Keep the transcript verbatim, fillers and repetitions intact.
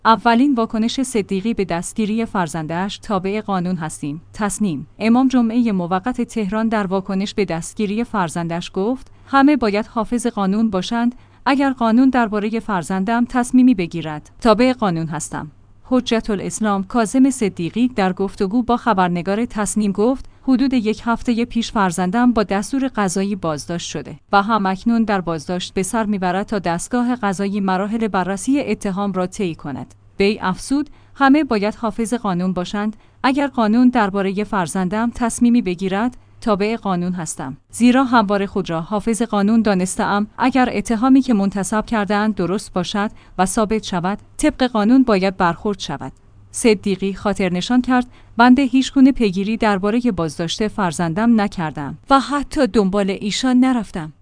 اولین واکنش صدیقی به دستگیری فرزندش تابع قانون هستیم. تصنیم: امام جمعه موقت تهران در واکنش به دستگیری فرزندش گفت: همه باید حافظ قانون باشند. اگر قانون درباره فرزندم تصمیمی بگیرد، تابع قانون هستم. حجت الاسلام کاظم صدیقی در گفتگو با خبرنگار تصنیم گفت: حدود یک هفته پیش فرزندم با دستور قضایی بازداشت شده و همکنون در بازداشت به سر میبرد تا دستگاه قضایی مراحل بررسی اتهام را طی کند. وی افزود: همه باید حافظ قانون باشند. اگر قانون درباره فرزندم تصمیمی بگیرد، تابع قانون هستم. زیرا همواره خود را حافظ قانون دانسته‌ام. اگر اتهامی که منتسب کرده‌اند درست باشد و ثابت شود، طبق قانون باید برخورد شود. صدیقی خاطر نشان کرد: بنده هیچگونه پیگیری درباره بازداشت فرزندم نکردم و حتی دنبال ایشان نرفتم.